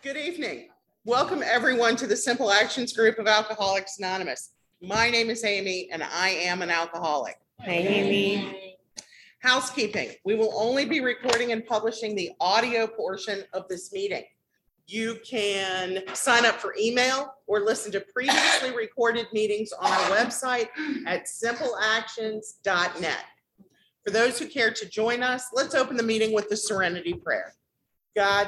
Good evening. Welcome everyone to the Simple Actions group of Alcoholics Anonymous. My name is Amy and I am an alcoholic. Hey, Amy. Housekeeping. We will only be recording and publishing the audio portion of this meeting. You can sign up for email or listen to previously recorded meetings on our website at simpleactions.net. For those who care to join us, let's open the meeting with the Serenity Prayer. God,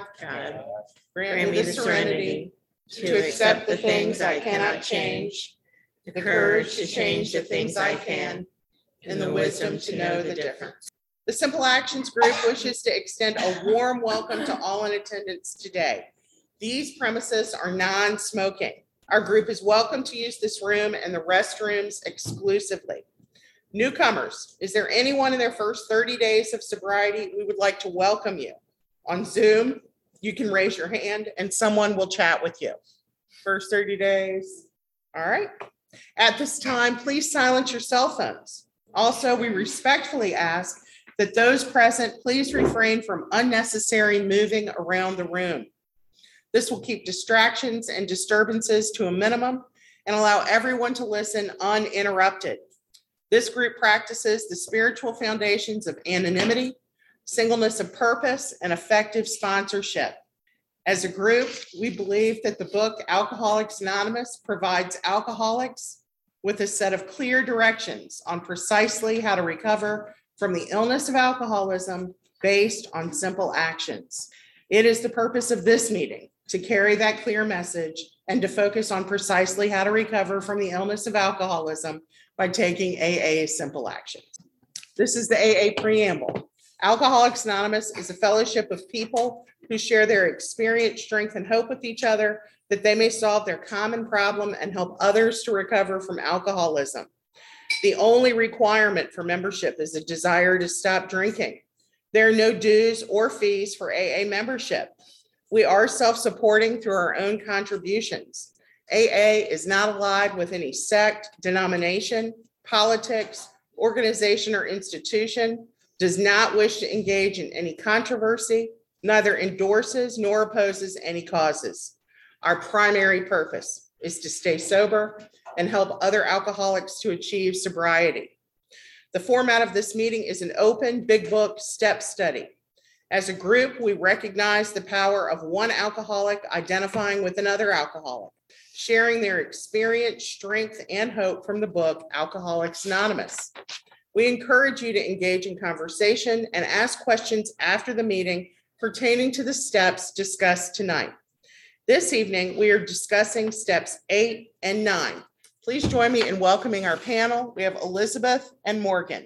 grant me the serenity to accept the things I cannot change, the courage to change the things I can, and the wisdom to know the difference. The Simple Actions group wishes to extend a warm welcome to all in attendance today. These premises are non-smoking. Our group is welcome to use this room and the restrooms exclusively. Newcomers, is there anyone in their first 30 days of sobriety? We would like to welcome you. On Zoom, you can raise your hand and someone will chat with you. First 30 days. All right. At this time, please silence your cell phones. Also, we respectfully ask that those present please refrain from unnecessary moving around the room. This will keep distractions and disturbances to a minimum and allow everyone to listen uninterrupted. This group practices the spiritual foundations of anonymity, singleness of purpose, and effective sponsorship. As a group, we believe that the book Alcoholics Anonymous provides alcoholics with a set of clear directions on precisely how to recover from the illness of alcoholism based on simple actions. It is the purpose of this meeting to carry that clear message and to focus on precisely how to recover from the illness of alcoholism by taking AA's simple actions. This is the AA preamble. Alcoholics Anonymous is a fellowship of people who share their experience, strength, and hope with each other that they may solve their common problem and help others to recover from alcoholism. The only requirement for membership is a desire to stop drinking. There are no dues or fees for AA membership. We are self-supporting through our own contributions. AA is not allied with any sect, denomination, politics, organization, or institution, does not wish to engage in any controversy, neither endorses nor opposes any causes. Our primary purpose is to stay sober and help other alcoholics to achieve sobriety. The format of this meeting is an open, big book step study. As a group, we recognize the power of one alcoholic identifying with another alcoholic, sharing their experience, strength, and hope from the book Alcoholics Anonymous. We encourage you to engage in conversation and ask questions after the meeting pertaining to the steps discussed tonight. This evening, we are discussing steps 8 and 9. Please join me in welcoming our panel. We have Elizabeth and Morgan.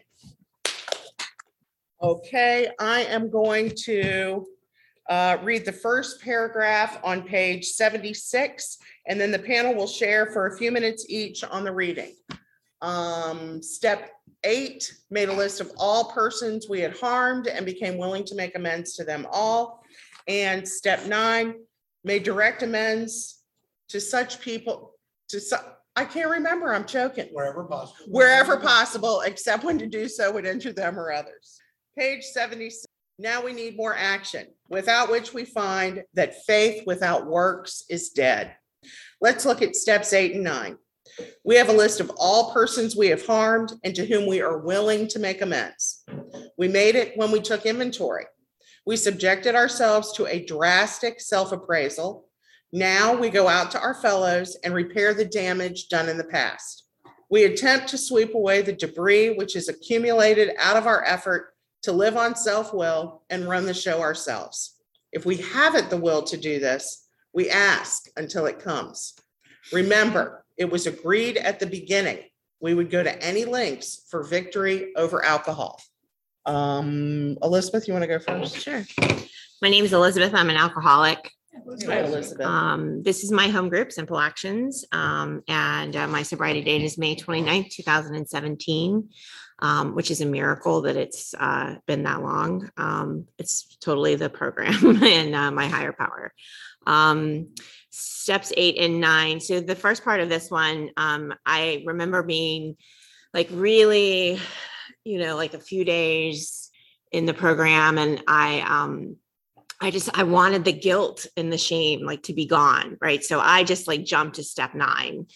Okay, I am going to read the first paragraph on page 76, and then the panel will share for a few minutes each on the reading. Step 8 made a list of all persons we had harmed and became willing to make amends to them all. And step 9 made direct amends to such people, I can't remember, I'm choking. Wherever possible, except when to do so would injure them or others. Page 76. Now we need more action, without which we find that faith without works is dead. Let's look at steps 8 and 9. We have a list of all persons we have harmed and to whom we are willing to make amends. We made it when we took inventory. We subjected ourselves to a drastic self-appraisal. Now we go out to our fellows and repair the damage done in the past. We attempt to sweep away the debris which is accumulated out of our effort to live on self-will and run the show ourselves. If we haven't the will to do this, we ask until it comes. Remember, it was agreed at the beginning we would go to any lengths for victory over alcohol. Elizabeth, you want to go first? Sure. My name is Elizabeth. I'm an alcoholic. Hi, Elizabeth. This is my home group, Simple Actions, and my sobriety date is May 29th, 2017, which is a miracle that it's been that long. It's totally the program and my higher power. Steps 8 and 9. So the first part of this one, I remember being like really, like a few days in the program, and I I wanted the guilt and the shame like to be gone. Right. So I just like jumped to step 9.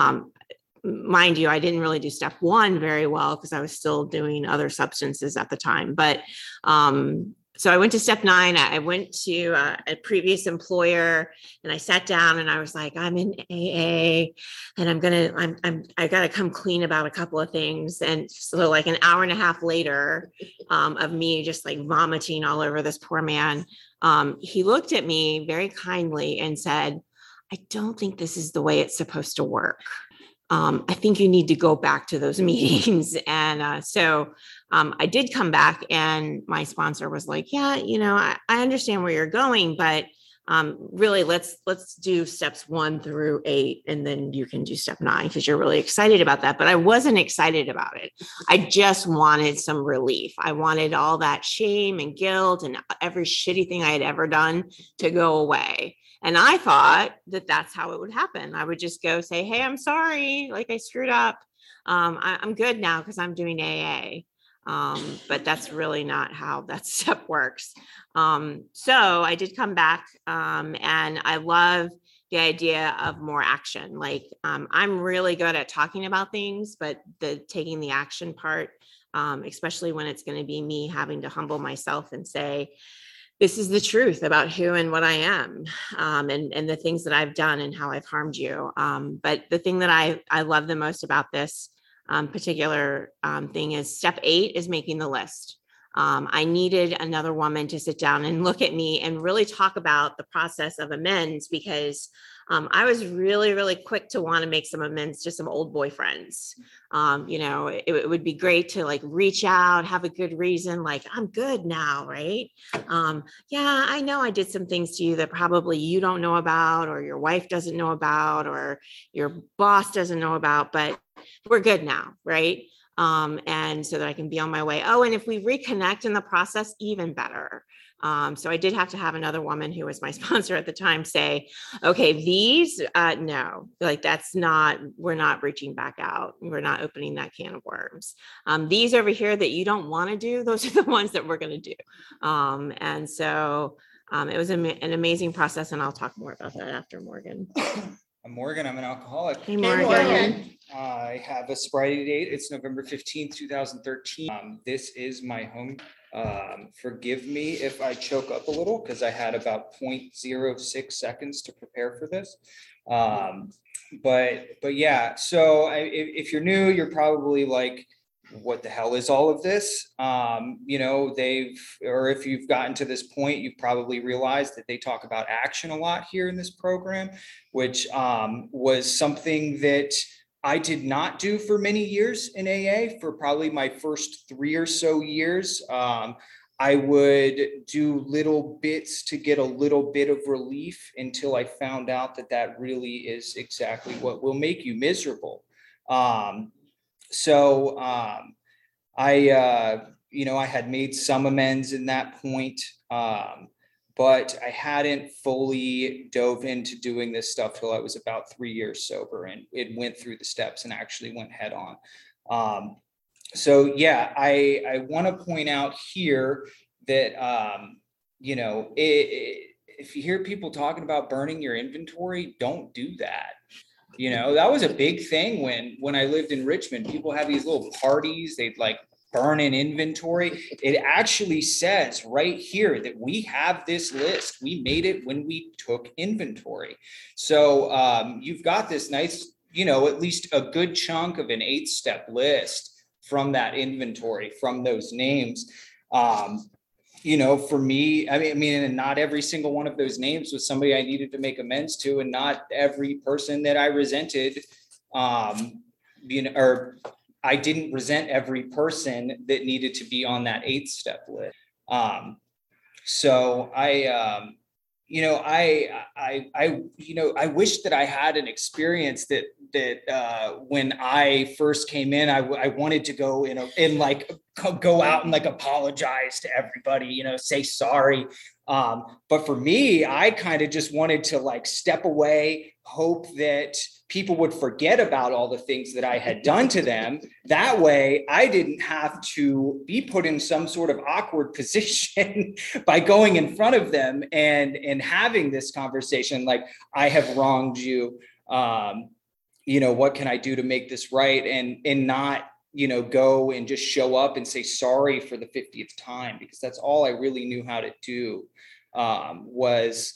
Mind you, I didn't really do step 1 very well because I was still doing other substances at the time. But so I went to step 9. I went to a previous employer and I sat down and I was like, I'm in AA and I got to come clean about a couple of things. And so like an hour and a half later of me just like vomiting all over this poor man, he looked at me very kindly and said, I don't think this is the way it's supposed to work. I think you need to go back to those meetings. And so I did come back and my sponsor was like, yeah, I understand where you're going, but really let's do steps 1 through 8, and then you can do step 9 because you're really excited about that. But I wasn't excited about it. I just wanted some relief. I wanted all that shame and guilt and every shitty thing I had ever done to go away. And I thought that that's how it would happen. I would just go say, hey, I'm sorry, like I screwed up. I'm good now because I'm doing AA. But that's really not how that step works. So I did come back and I love the idea of more action. Like I'm really good at talking about things, but taking the action part, especially when it's going to be me having to humble myself and say, this is the truth about who and what I am, and the things that I've done and how I've harmed you. But the thing that I love the most about this particular thing is step 8 is making the list. I needed another woman to sit down and look at me and really talk about the process of amends, because I was really, really quick to want to make some amends to some old boyfriends. It would be great to like reach out, have a good reason, like I'm good now, right? Yeah, I know I did some things to you that probably you don't know about, or your wife doesn't know about, or your boss doesn't know about, but we're good now, right? And so that I can be on my way. Oh, and if we reconnect in the process, even better. So I did have to have another woman who was my sponsor at the time say, okay, these, no, like we're not reaching back out. We're not opening that can of worms. These over here that you don't want to do, those are the ones that we're going to do. And so it was an amazing process, and I'll talk more about that after Morgan. I'm Morgan. I'm an alcoholic. Hey, Morgan. I have a sobriety date. It's November 15th, 2013. This is my home. Forgive me if I choke up a little because I had about 0.06 seconds to prepare for this. But yeah, so if you're new, you're probably like, what the hell is all of this? Or if you've gotten to this point, you've probably realized that they talk about action a lot here in this program, which was something that I did not do for many years in AA. For probably my first 3 or so years, I would do little bits to get a little bit of relief until I found out that really is exactly what will make you miserable. So I had made some amends in that point, but I hadn't fully dove into doing this stuff till I was about 3 years sober, and it went through the steps and actually went head on. So yeah, I want to point out here that, if you hear people talking about burning your inventory, don't do that. That was a big thing when I lived in Richmond. People have these little parties, they'd like burn an inventory. It actually says right here that we have this list. We made it when we took inventory. So you've got this nice, at least a good chunk of an 8-step list from that inventory, from those names. For me, I mean, and not every single one of those names was somebody I needed to make amends to, and not every person that I resented, or I didn't resent every person that needed to be on that 8-step list. So I wish that I had an experience that when I first came in, I wanted to go go out and like apologize to everybody, say sorry. But for me, I kind of just wanted to like step away, hope that people would forget about all the things that I had done to them. That way I didn't have to be put in some sort of awkward position by going in front of them and having this conversation. Like, I have wronged you. What can I do to make this right? And not, go and just show up and say sorry for the 50th time, because that's all I really knew how to do, was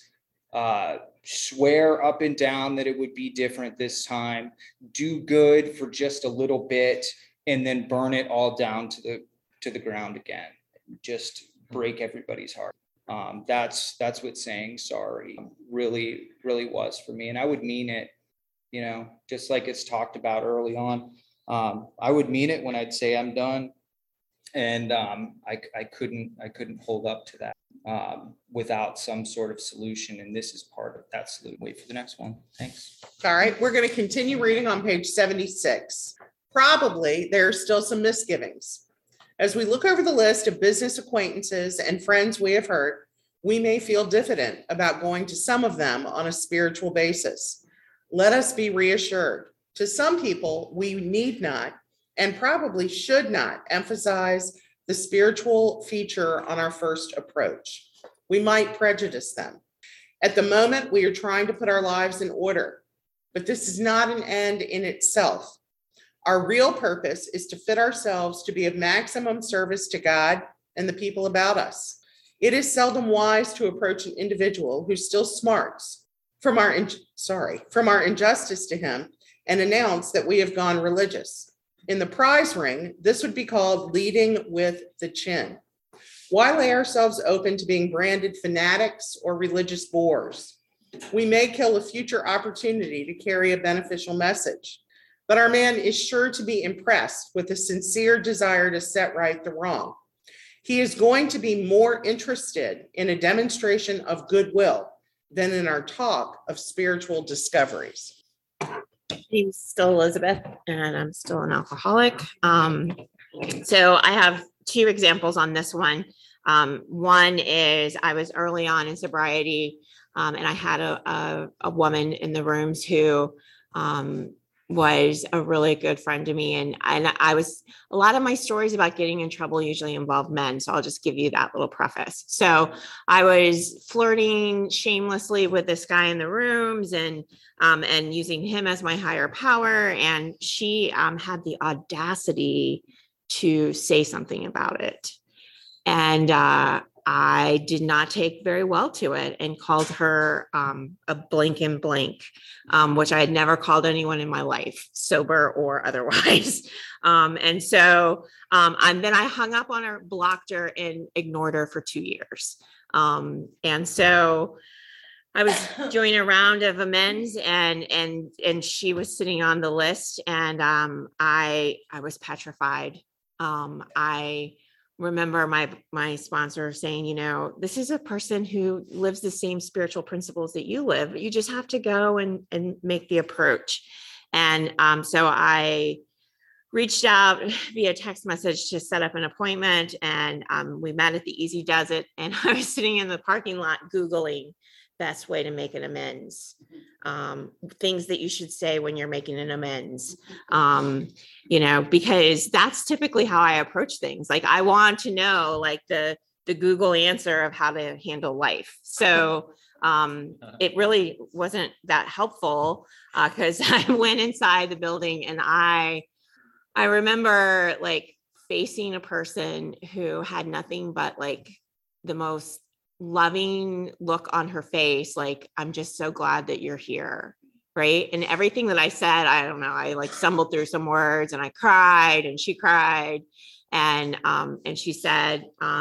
swear up and down that it would be different this time, do good for just a little bit, and then burn it all down to the ground again. Just break everybody's heart. That's what saying sorry really, really was for me. And I would mean it, just like it's talked about early on. I would mean it when I'd say I'm done. And I couldn't hold up to that without some sort of solution. And this is part of that solution. Wait for the next one. Thanks. All right, we're going to continue reading on page 76. Probably there are still some misgivings. As we look over the list of business acquaintances and friends we have hurt, we may feel diffident about going to some of them on a spiritual basis. Let us be reassured. To some people, we need not and probably should not emphasize the spiritual feature on our first approach. We might prejudice them. At the moment, we are trying to put our lives in order, but this is not an end in itself. Our real purpose is to fit ourselves to be of maximum service to God and the people about us. It is seldom wise to approach an individual who still smarts from our injustice to him and announce that we have gone religious. In the prize ring, this would be called leading with the chin. Why lay ourselves open to being branded fanatics or religious bores? We may kill a future opportunity to carry a beneficial message, but our man is sure to be impressed with a sincere desire to set right the wrong. He is going to be more interested in a demonstration of goodwill than in our talk of spiritual discoveries. Name's still Elizabeth, and I'm still an alcoholic. So I have two examples on this one. One is I was early on in sobriety, and I had a woman in the rooms who was a really good friend to me. And I was, a lot of my stories about getting in trouble usually involve men. So I'll just give you that little preface. So I was flirting shamelessly with this guy in the rooms and using him as my higher power. And she had the audacity to say something about it. And I did not take very well to it and called her a blank and blank, which I had never called anyone in my life, sober or otherwise. And so then I hung up on her, blocked her, and ignored her for 2 years. And so I was doing a round of amends, and she was sitting on the list, and I was petrified. I remember my sponsor saying, this is a person who lives the same spiritual principles that you live. You just have to go and make the approach. And so I reached out via text message to set up an appointment, and we met at the Easy Does It. And I was sitting in the parking lot Googling best way to make an amends, things that you should say when you're making an amends, because that's typically how I approach things. Like, I want to know like the Google answer of how to handle life. So it really wasn't that helpful because I went inside the building, and I remember like facing a person who had nothing but like the most loving look on her face, like, I'm just so glad that you're here, right? And everything that I said, I don't know, I like stumbled through some words, and I cried, and she cried, and she said,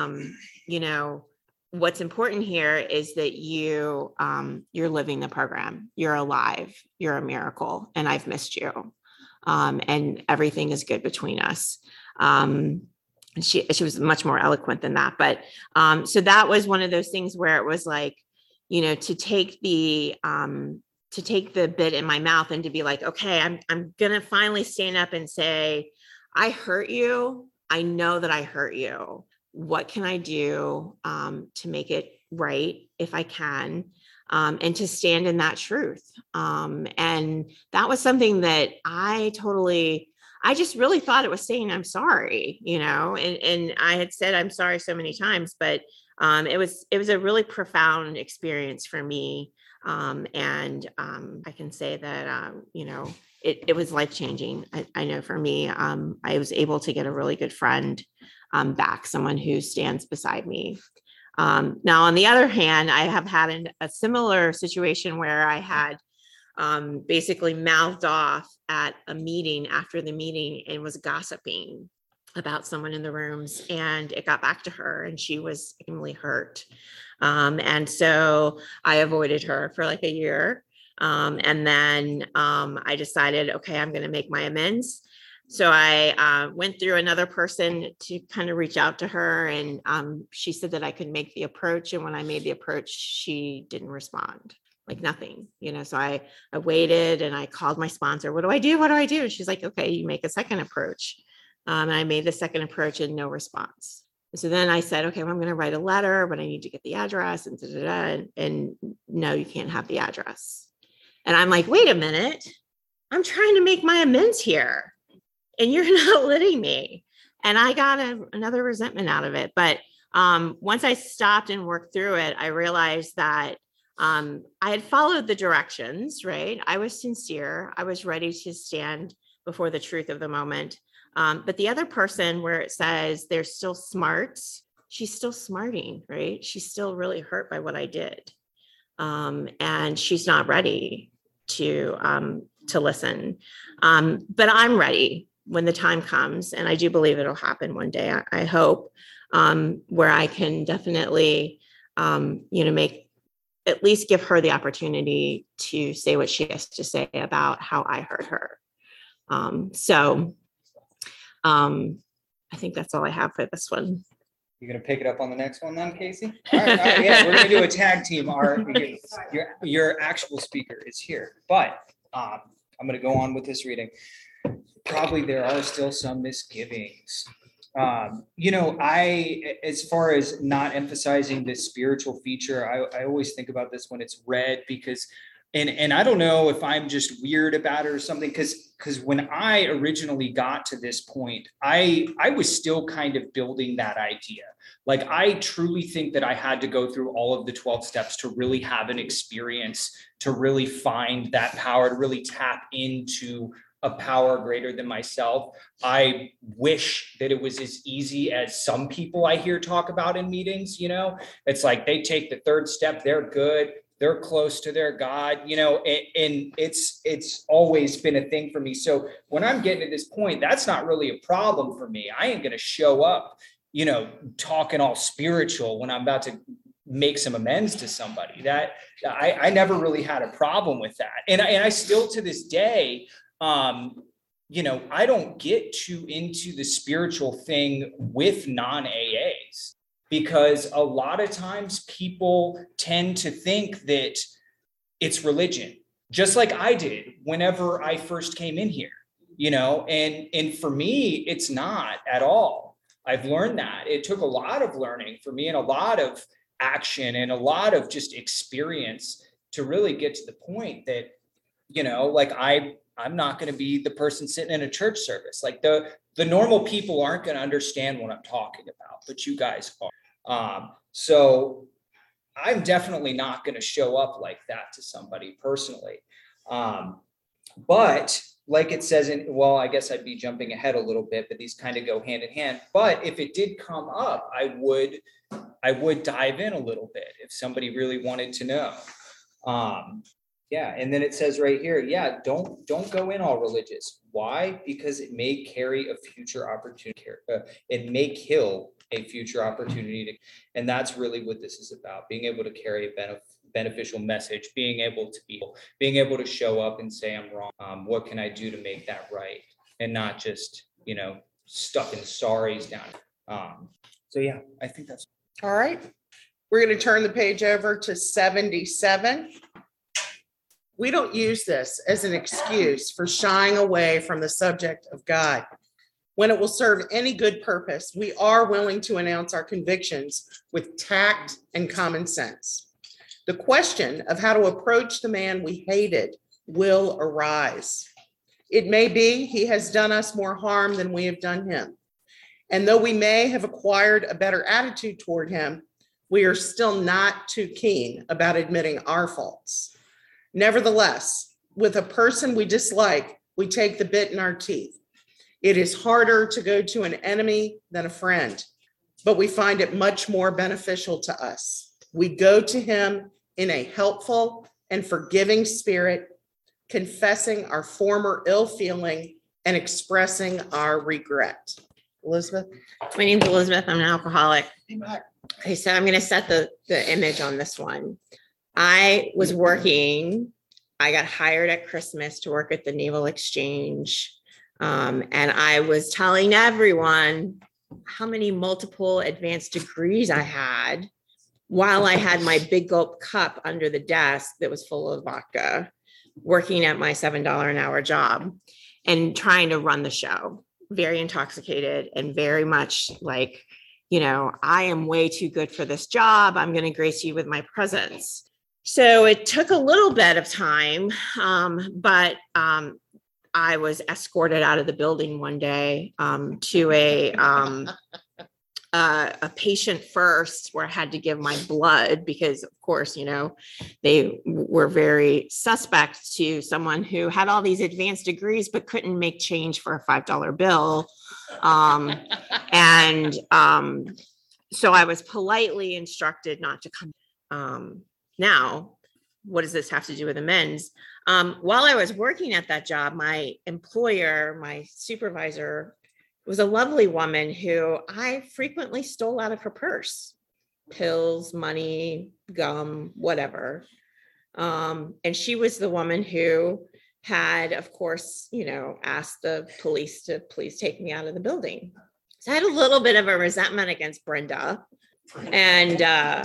what's important here is that you're living the program, you're alive, you're a miracle, and I've missed you, and everything is good between us. She was much more eloquent than that. But so that was one of those things where it was like, to take the bit in my mouth and to be like, okay, I'm going to finally stand up and say, I hurt you. I know that I hurt you. What can I do to make it right if I can, and to stand in that truth. And that was something that I just really thought it was saying, I'm sorry, and I had said, I'm sorry so many times, but it was a really profound experience for me. I can say that, it was life-changing. I know for me, I was able to get a really good friend back, someone who stands beside me. Now, on the other hand, I have had a similar situation where I had basically mouthed off at a meeting after the meeting and was gossiping about someone in the rooms, and it got back to her and she was extremely hurt. And so I avoided her for like a year. And then I decided, okay, I'm going to make my amends. So I went through another person to kind of reach out to her, and she said that I could make the approach. And when I made the approach, she didn't respond, like nothing, So I waited and I called my sponsor. What do I do? What do I do? And she's like, okay, you make a second approach. And I made the second approach and no response. So then I said, okay, well, I'm going to write a letter, but I need to get the address and no, you can't have the address. And I'm like, wait a minute, I'm trying to make my amends here and you're not letting me. And I got another resentment out of it. But once I stopped and worked through it, I realized that I had followed the directions, right? I was sincere. I was ready to stand before the truth of the moment. But the other person, where it says they're still smart, she's still smarting, right? She's still really hurt by what I did. And she's not ready to listen. But I'm ready when the time comes. And I do believe it'll happen one day. I hope, where I can definitely, at least give her the opportunity to say what she has to say about how I hurt her. I think that's all I have for this one. You're going to pick it up on the next one then, Casey? All right, yeah, we're going to do a tag team. Your actual speaker is here, but I'm going to go on with this reading. Probably there are still some misgivings. As far as not emphasizing this spiritual feature, I always think about this when it's read, because and I don't know if I'm just weird about it or something, because when I originally got to this point, I was still kind of building that idea. Like, I truly think that I had to go through all of the 12 steps to really have an experience, to really find that power, to really tap into a power greater than myself. I wish that it was as easy as some people I hear talk about in meetings. It's like they take the third step, they're good, they're close to their God, and it's always been a thing for me. So when I'm getting to this point, that's not really a problem for me. I ain't going to show up, talking all spiritual when I'm about to make some amends to somebody. That I never really had a problem with that. And I still, to this day, I don't get too into the spiritual thing with non-AAs, because a lot of times people tend to think that it's religion, just like I did whenever I first came in here, and for me, it's not at all. I've learned that. It took a lot of learning for me and a lot of action and a lot of just experience to really get to the point that, I'm not going to be the person sitting in a church service. Like the normal people aren't going to understand what I'm talking about, but you guys are. So I'm definitely not going to show up like that to somebody personally. But like it says I guess I'd be jumping ahead a little bit, but these kind of go hand in hand. But if it did come up, I would dive in a little bit if somebody really wanted to know. And then it says right here, don't go in all religious. Why? Because it may carry a future opportunity. It may kill a future opportunity. And that's really what this is about, being able to carry a beneficial message, being able to show up and say, I'm wrong. What can I do to make that right? And not just, stuffing sorries down. I think that's All right. We're going to turn the page over to 77. We don't use this as an excuse for shying away from the subject of God. When it will serve any good purpose, we are willing to announce our convictions with tact and common sense. The question of how to approach the man we hated will arise. It may be he has done us more harm than we have done him. And though we may have acquired a better attitude toward him, we are still not too keen about admitting our faults. Nevertheless, with a person we dislike, we take the bit in our teeth. It is harder to go to an enemy than a friend, but we find it much more beneficial to us. We go to him in a helpful and forgiving spirit, confessing our former ill feeling and expressing our regret. Elizabeth? My name's Elizabeth. I'm an alcoholic. Okay, so I'm going to set the image on this one. I was working, I got hired at Christmas to work at the Naval Exchange. And I was telling everyone how many multiple advanced degrees I had while I had my big gulp cup under the desk that was full of vodka, working at my $7 an hour job and trying to run the show, very intoxicated and very much like, I am way too good for this job. I'm going to grace you with my presence. So it took a little bit of time, but I was escorted out of the building one day to a patient first where I had to give my blood because, of course, they were very suspect to someone who had all these advanced degrees but couldn't make change for a $5 bill. So I was politely instructed not to come. Now, what does this have to do with amends? While I was working at that job, my employer, my supervisor, was a lovely woman who I frequently stole out of her purse, pills, money, gum, whatever. And she was the woman who had, of course, asked the police to please take me out of the building. So I had a little bit of a resentment against Brenda. And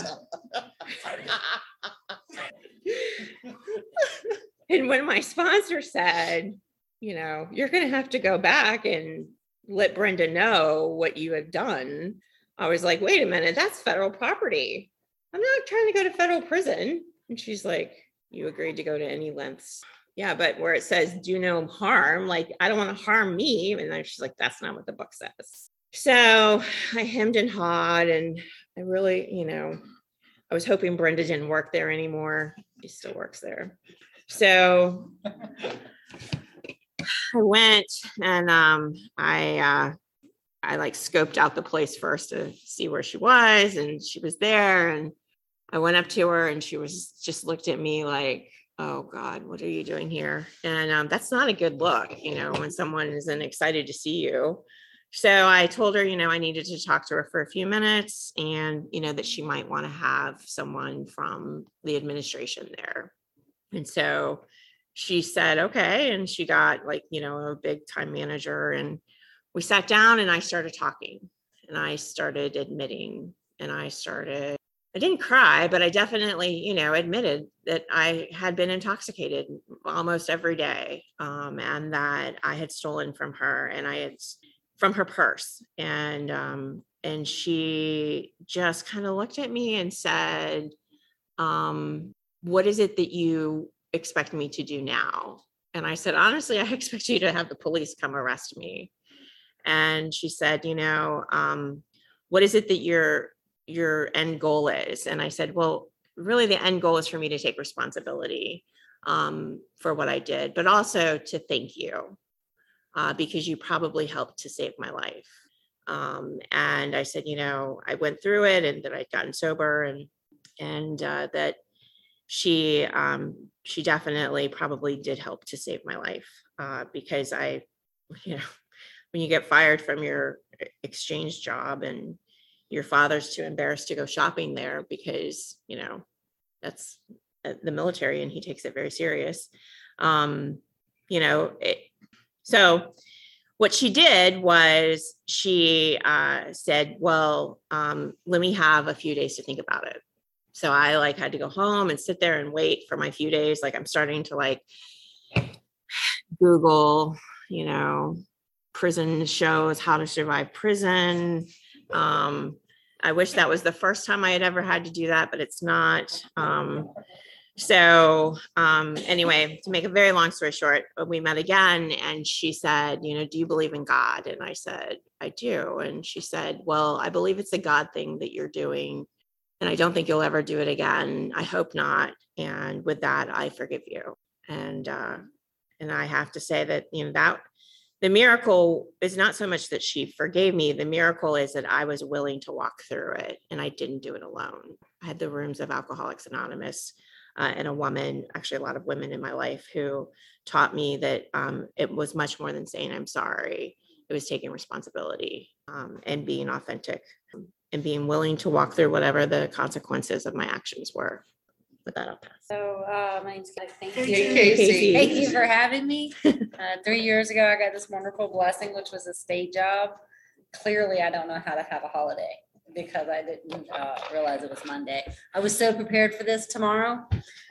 and when my sponsor said, you're going to have to go back and let Brenda know what you have done, I was like, wait a minute, that's federal property. I'm not trying to go to federal prison. And she's like, you agreed to go to any lengths. Yeah, but where it says do no harm, like I don't want to harm me. And then she's like, that's not what the book says. So I hemmed and hawed, and I really, I was hoping Brenda didn't work there anymore. She still works there. So I went and I like scoped out the place first to see where she was, and she was there, and I went up to her and she was just looked at me like, oh God, what are you doing here? And that's not a good look, when someone isn't excited to see you. So I told her, I needed to talk to her for a few minutes and, that she might want to have someone from the administration there. And so she said, okay. And she got a big time manager, and we sat down and I started talking and I started admitting, and I didn't cry, but I definitely, admitted that I had been intoxicated almost every day. And that I had stolen from her, and from her purse. And she just kind of looked at me and said, what is it that you expect me to do now? And I said, honestly, I expect you to have the police come arrest me. And she said, what is it that your end goal is? And I said, well, really the end goal is for me to take responsibility for what I did, but also to thank you. Because you probably helped to save my life. And I said, I went through it, and that I'd gotten sober, and that she definitely probably did help to save my life. Because when you get fired from your exchange job and your father's too embarrassed to go shopping there because, that's the military and he takes it very serious. So what she did was she said, well, let me have a few days to think about it. So I had to go home and sit there and wait for my few days. I'm starting to Google, prison shows, How to Survive Prison. I wish that was the first time I had ever had to do that, but it's not. Anyway, to make a very long story short, we met again and she said, do you believe in God? And I said, I do. And she said, well, I believe it's a God thing that you're doing. And I don't think you'll ever do it again. I hope not. And with that, I forgive you. And I have to say that, that the miracle is not so much that she forgave me. The miracle is that I was willing to walk through it and I didn't do it alone. I had the rooms of Alcoholics Anonymous and a woman, actually a lot of women in my life who taught me that it was much more than saying, I'm sorry. It was taking responsibility and being authentic and being willing to walk through whatever the consequences of my actions were. With that, I'll pass. So my name's Kelly. Thank you. Hey, Casey. Thank you for having me. 3 years ago, I got this wonderful blessing, which was a state job. Clearly, I don't know how to have a holiday because I didn't realize it was Monday. I was so prepared for this tomorrow.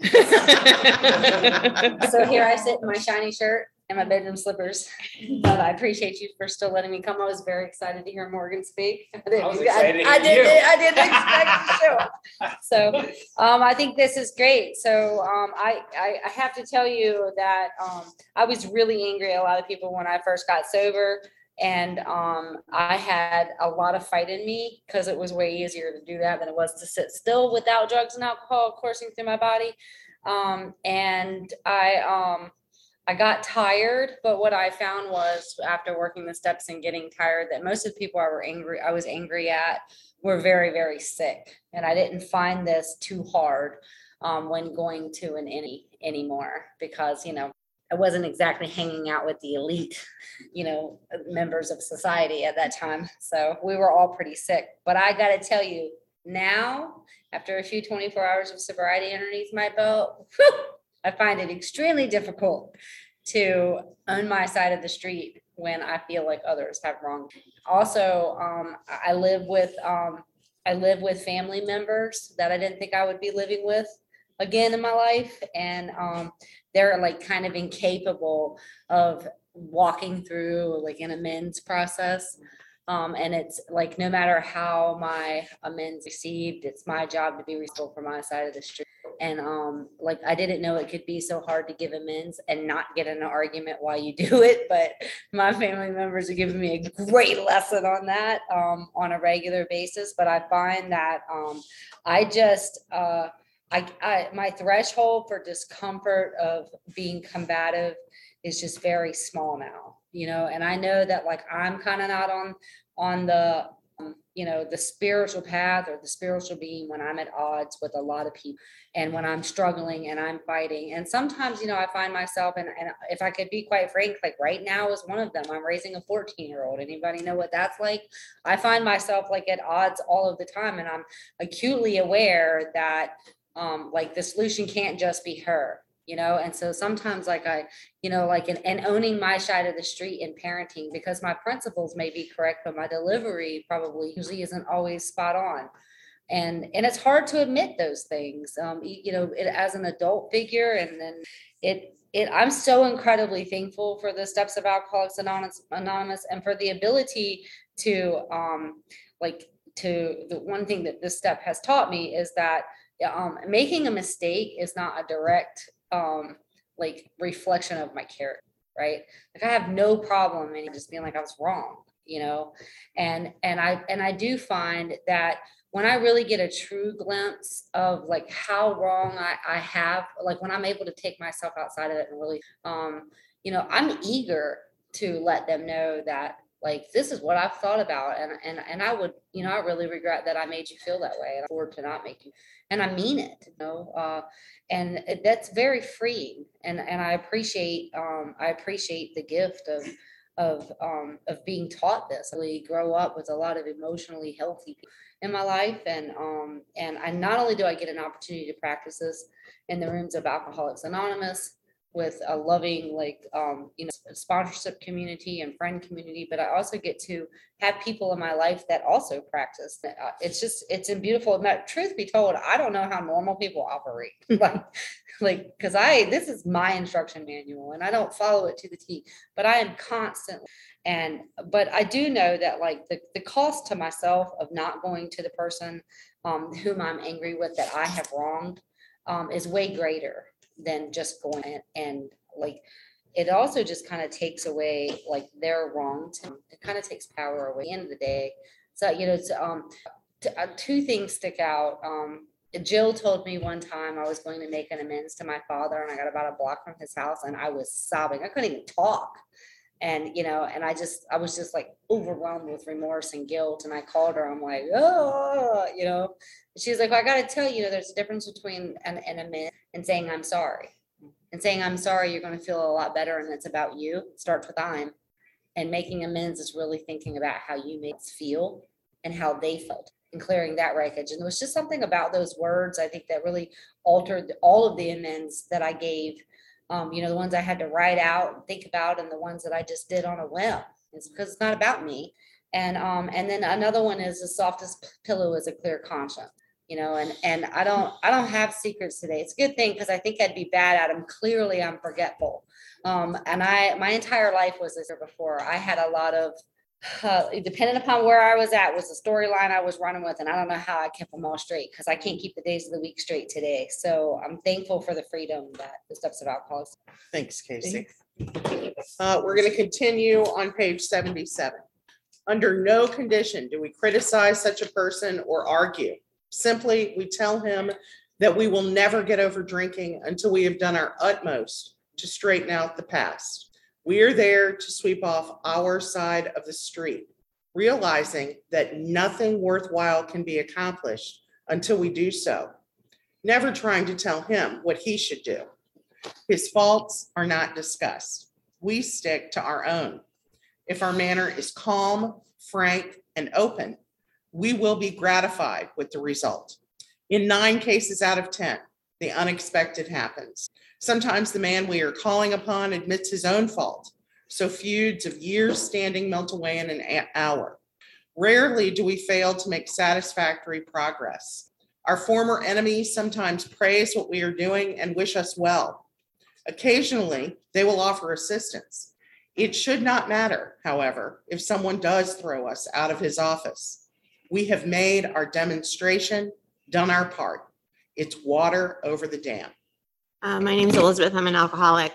So here I sit in my shiny shirt and my bedroom slippers. But I appreciate you for still letting me come. I was very excited to hear Morgan speak. I was excited to hear you. I didn't expect to show up. So I think this is great. So I have to tell you that I was really angry at a lot of people when I first got sober. And I had a lot of fight in me because it was way easier to do that than it was to sit still without drugs and alcohol coursing through my body. And I got tired, but what I found was after working the steps and getting tired that most of the people I was angry at were very, very sick. And I didn't find this too hard when going to an innie anymore because, I wasn't exactly hanging out with the elite, members of society at that time. So we were all pretty sick. But I got to tell you now, after a few 24 hours of sobriety underneath my belt, I find it extremely difficult to own my side of the street when I feel like others have wronged. Also, I live with family members that I didn't think I would be living with again in my life. And they're like kind of incapable of walking through like an amends process. And it's like, no matter how my amends received, it's my job to be responsible for my side of the street. And like, I didn't know it could be so hard to give amends and not get in an argument while you do it. But my family members are giving me a great lesson on that on a regular basis. But I find that my threshold for discomfort of being combative is just very small now, and I know that like I'm kind of not on the, the spiritual path or the spiritual being when I'm at odds with a lot of people and when I'm struggling and I'm fighting. And sometimes, I find myself, and if I could be quite frank, like right now is one of them. I'm raising a 14-year-old. Anybody know what that's like? I find myself like at odds all of the time. And I'm acutely aware that like the solution can't just be her, and so sometimes like and owning my side of the street in parenting, because my principles may be correct, but my delivery probably usually isn't always spot on. And it's hard to admit those things, as an adult figure. And then I'm so incredibly thankful for the steps of Alcoholics Anonymous and for the ability to the one thing that this step has taught me is that making a mistake is not a direct reflection of my character, right? Like I have no problem in just being like I was wrong, and I do find that when I really get a true glimpse of like how wrong I have, like when I'm able to take myself outside of it and really, I'm eager to let them know that like, this is what I've thought about. And I would, I really regret that I made you feel that way and afford to not make you, and I mean it, and that's very freeing. And I appreciate the gift of being taught this. I really grow up with a lot of emotionally healthy people in my life. And I not only do I get an opportunity to practice this in the rooms of Alcoholics Anonymous with a loving, like, sponsorship community and friend community, but I also get to have people in my life that also practice. It's beautiful. Now, truth be told, I don't know how normal people operate. Because this is my instruction manual and I don't follow it to the T, but I am constantly. But I do know that like the cost to myself of not going to the person whom I'm angry with that I have wronged is way greater than just going and like, it also just kind of takes away like their wrongs. It kind of takes power away at the end of the day. So, two things stick out. Jill told me one time I was going to make an amends to my father and I got about a block from his house and I was sobbing. I couldn't even talk. And, and I was just like overwhelmed with remorse and guilt. And I called her, I'm like, oh, she's like, well, I got to tell you, there's a difference between an amends and saying, I'm sorry. And saying, I'm sorry, you're going to feel a lot better. And it's about you. It starts with I'm. And making amends is really thinking about how you made us feel and how they felt and clearing that wreckage. And there was just something about those words, I think, that really altered all of the amends that I gave. The ones I had to write out and think about, and the ones that I just did on a whim. It's because it's not about me. And then another one is the softest pillow is a clear conscience. And I don't have secrets today. It's a good thing because I think I'd be bad at them. Clearly, I'm forgetful. And my entire life was this before. I had a lot of, depending upon where I was at, was the storyline I was running with. And I don't know how I kept them all straight because I can't keep the days of the week straight today. So I'm thankful for the freedom that the Steps of Alcoholics. Thanks, Casey. We're going to continue on page 77. Under no condition do we criticize such a person or argue. Simply, we tell him that we will never get over drinking until we have done our utmost to straighten out the past. We are there to sweep off our side of the street, realizing that nothing worthwhile can be accomplished until we do so. Never trying to tell him what he should do. His faults are not discussed. We stick to our own. If our manner is calm, frank, and open, we will be gratified with the result. In 9 cases out of 10, the unexpected happens. Sometimes the man we are calling upon admits his own fault, so feuds of years standing melt away in an hour. Rarely do we fail to make satisfactory progress. Our former enemies sometimes praise what we are doing and wish us well. Occasionally, they will offer assistance. It should not matter, however, if someone does throw us out of his office. We have made our demonstration, done our part. It's water over the dam. My name is Elizabeth. I'm an alcoholic.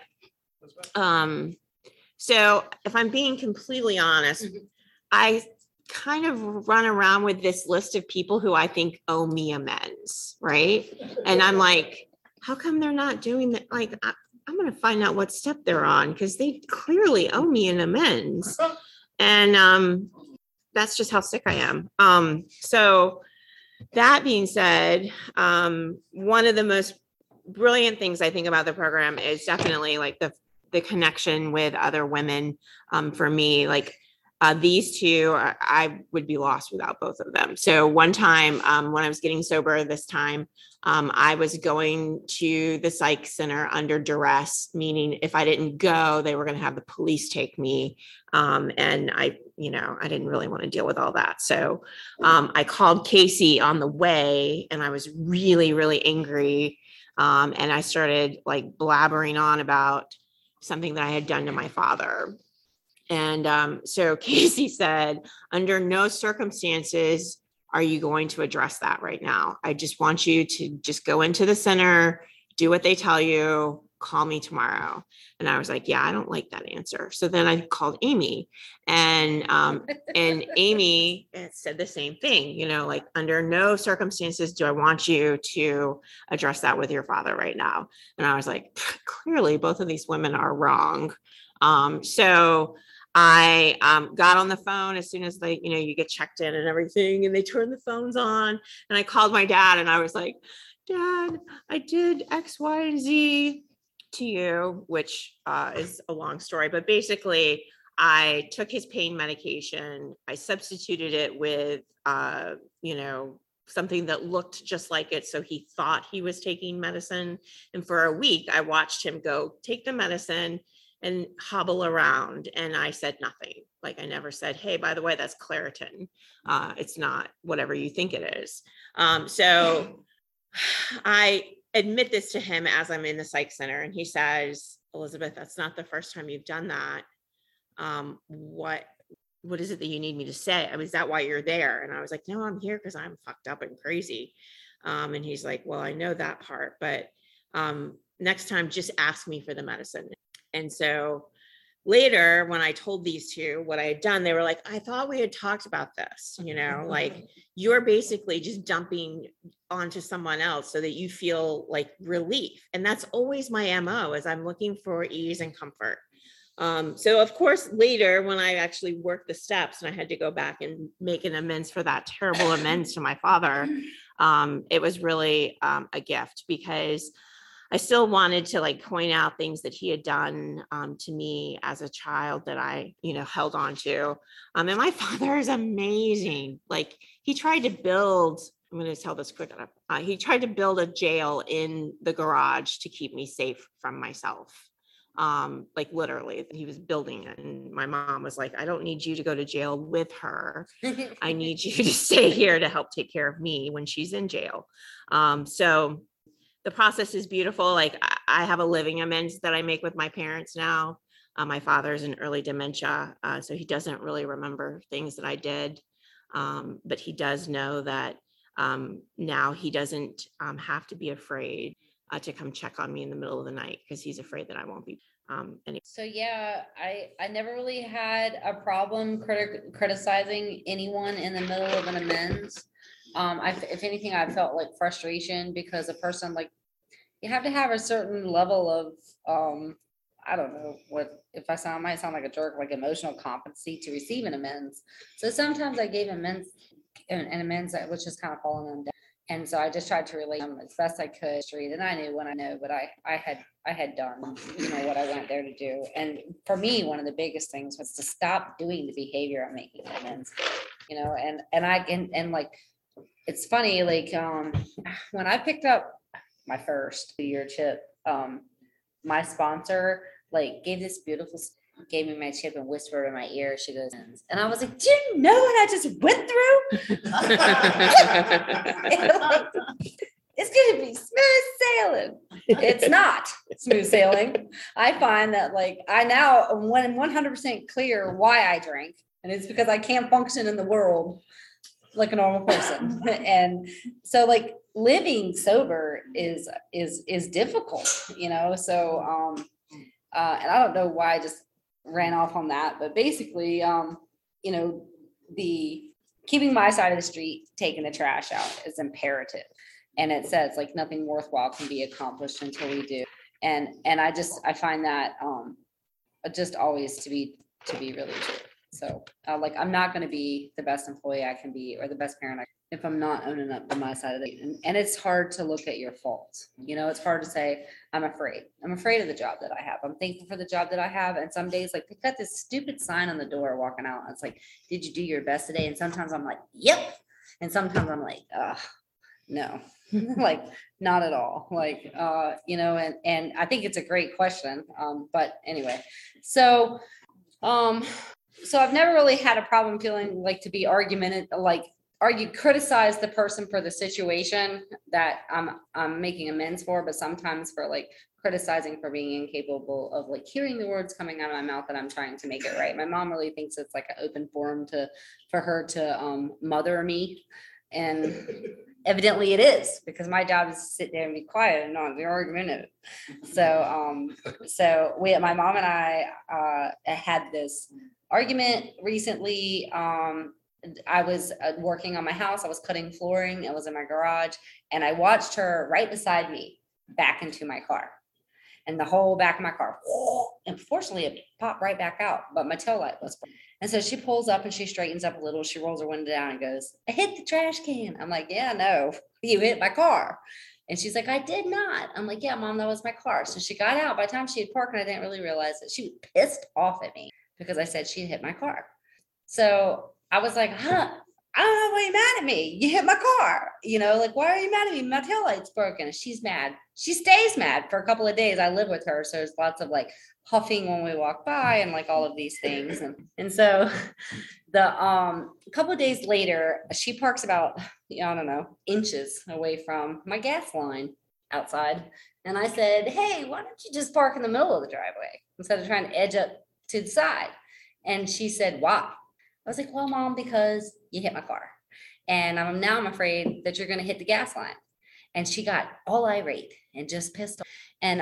So if I'm being completely honest, I kind of run around with this list of people who I think owe me amends, right? And I'm like, how come they're not doing that? Like, I'm going to find out what step they're on because they clearly owe me an amends. And that's just how sick I am. So that being said, one of the most brilliant things I think about the program is definitely like the connection with other women. For me, like these two, I would be lost without both of them. So one time when I was getting sober this time, I was going to the psych center under duress, meaning if I didn't go, they were going to have the police take me. And I didn't really want to deal with all that. So I called Casey on the way and I was really, really angry. And I started like blabbering on about something that I had done to my father. And so Casey said, under no circumstances are you going to address that right now. I just want you to just go into the center, do what they tell you, call me tomorrow. And I was like, yeah, I don't like that answer. So then I called Amy and Amy said the same thing, like under no circumstances do I want you to address that with your father right now. And I was like, clearly both of these women are wrong. So I got on the phone as soon as you get checked in and everything, and they turn the phones on, and I called my dad and I was like, Dad, I did X, Y, and Z to you, which is a long story, but basically I took his pain medication. I substituted it with, something that looked just like it. So he thought he was taking medicine. And for a week, I watched him go take the medicine and hobble around. And I said nothing. Like I never said, hey, by the way, that's Claritin. It's not whatever you think it is. So I admit this to him as I'm in the psych center, and he says, Elizabeth, that's not the first time you've done that. What is it that you need me to say? I mean, is that why you're there? And I was like, no, I'm here because I'm fucked up and crazy. And he's like, well, I know that part, but next time just ask me for the medicine. And so later, when I told these two what I had done, they were like, I thought we had talked about this, like you're basically just dumping onto someone else so that you feel like relief. And that's always my MO, is I'm looking for ease and comfort. So of course, later when I actually worked the steps and I had to go back and make an amends for that terrible amends to my father, it was really a gift, because I still wanted to like point out things that he had done to me as a child that I, held on to. And my father is amazing. Like he tried to build, I'm going to tell this quick. He tried to build a jail in the garage to keep me safe from myself. Like literally he was building it. And my mom was like, I don't need you to go to jail with her. I need you to stay here to help take care of me when she's in jail. So the process is beautiful. Like I have a living amends that I make with my parents now. My father's in early dementia, so he doesn't really remember things that I did. But he does know that now he doesn't have to be afraid to come check on me in the middle of the night, because he's afraid that I won't be. So yeah, I never really had a problem criticizing anyone in the middle of an amends. If anything, I felt like frustration because a person, like, you have to have a certain level of, I don't know what, if I might sound like a jerk, like emotional competency to receive an amends. So sometimes I gave amends, an amends that was just kind of falling on down. And so I just tried to relate them as best I could. And I knew when I know, but I had done, what I went there to do. And for me, one of the biggest things was to stop doing the behavior I'm making amends for, and like, it's funny, like, when I picked up my first year chip, my sponsor, like, gave me my chip and whispered in my ear. She goes, and I was like, do you know what I just went through? It's going to be smooth sailing. It's not smooth sailing. I find that, like, I now am 100% clear why I drink. And it's because I can't function in the world like a normal person. And so, like, living sober is difficult, so and I don't know why I just ran off on that, but basically the keeping my side of the street, taking the trash out is imperative. And it says, like, nothing worthwhile can be accomplished until we do. And I find that just always to be really true. So like, I'm not going to be the best employee I can be, or the best parent if I'm not owning up to my side of it. And it's hard to look at your faults. It's hard to say, I'm afraid of the job that I have. I'm thankful for the job that I have. And some days, like, they've got this stupid sign on the door walking out. And it's like, did you do your best today? And sometimes I'm like, yep. And sometimes I'm like, no, like, not at all. Like, and I think it's a great question. But anyway, so I've never really had a problem feeling like to be criticize the person for the situation that I'm making amends for, but sometimes for, like, criticizing for being incapable of, like, hearing the words coming out of my mouth that I'm trying to make it right. My mom really thinks it's like an open forum for her to mother me. And evidently it is, because my job is to sit there and be quiet and not be argumentative. So my mom and I had this argument recently. I was working on my house. I was cutting flooring. I was in my garage, and I watched her right beside me back into my car, and the whole back of my car. And fortunately, it popped right back out, but my tail light was. And so she pulls up and she straightens up a little. She rolls her window down and goes, I hit the trash can. I'm like, yeah, no, you hit my car. And she's like, I did not. I'm like, yeah, Mom, that was my car. So she got out. By the time she had parked, and I didn't really realize that she was pissed off at me because I said she hit my car. So I was like, I don't know why you're mad at me. You hit my car. You know, like, why are you mad at me? My taillight's broken. And she's mad. She stays mad for a couple of days. I live with her. So there's lots of like huffing when we walk by and like all of these things. And so the a couple of days later, she parks about, I don't know, inches away from my gas line outside. And I said, hey, why don't you just park in the middle of the driveway instead of trying to edge up to the side? And she said, why? I was like, well, Mom, because you hit my car. And now I'm afraid that you're going to hit the gas line. And she got all irate and just pissed off. And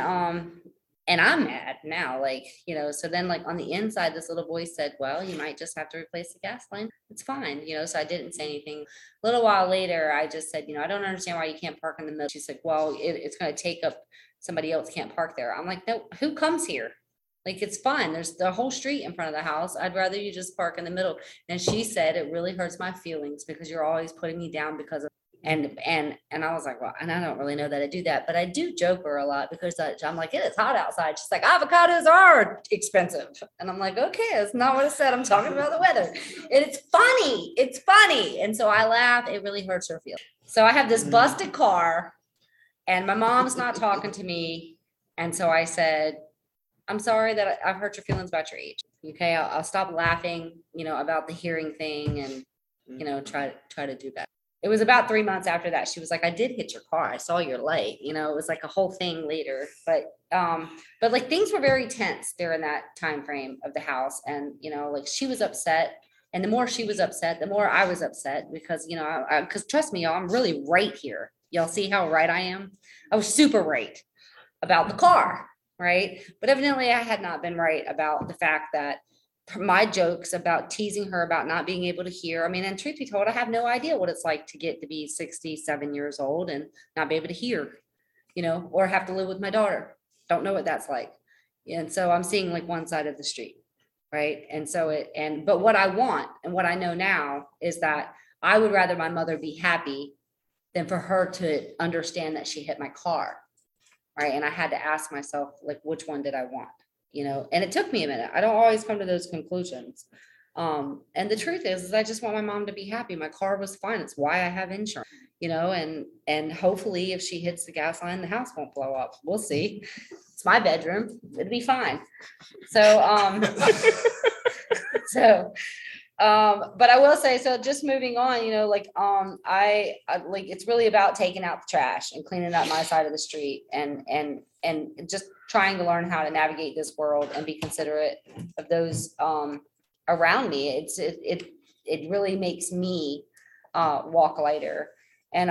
I'm mad now, like, you know, so then like on the inside, this little voice said, well, you might just have to replace the gas line. It's fine. You know, so I didn't say anything. A little while later, I just said, you know, I don't understand why you can't park in the middle. She said, well, it's going to take up, somebody else can't park there. I'm like, no, who comes here? Like, it's fine. There's the whole street in front of the house. I'd rather you just park in the middle. And she said, it really hurts my feelings because you're always putting me down because of, and I was like, well, and I don't really know that I do that, but I do joke her a lot because I'm like, it is hot outside. She's like, avocados are expensive. And I'm like, okay, that's not what I said. I'm talking about the weather. And it's funny. It's funny. And so I laugh. It really hurts her feelings. So I have this busted car and my mom's not talking to me. And so I said, I'm sorry that I've hurt your feelings about your age. Okay, I'll stop laughing, you know, about the hearing thing and, you know, try to do that. It was about 3 months after that. She was like, I did hit your car. I saw your light. You know, it was like a whole thing later. But like things were very tense during that time frame of the house. And, you know, like she was upset. And the more she was upset, the more I was upset because, you know, because trust me, y'all, I'm really right here. Y'all see how right I am? I was super right about the car. Right. But evidently I had not been right about the fact that my jokes about teasing her about not being able to hear. I mean, and truth be told, I have no idea what it's like to get to be 67 years old and not be able to hear, you know, or have to live with my daughter. Don't know what that's like. And so I'm seeing like one side of the street. Right. And so but what I want and what I know now is that I would rather my mother be happy than for her to understand that she hit my car. Right. And I had to ask myself, like, which one did I want? You know, and it took me a minute. I don't always come to those conclusions. And the truth is I just want my mom to be happy. My car was fine. It's why I have insurance, you know, and hopefully if she hits the gas line, the house won't blow up. We'll see. It's my bedroom. It'll be fine. So, but I will say, so just moving on, you know, like, I like, it's really about taking out the trash and cleaning up my side of the street and just trying to learn how to navigate this world and be considerate of those, around me. It really makes me, walk lighter. And,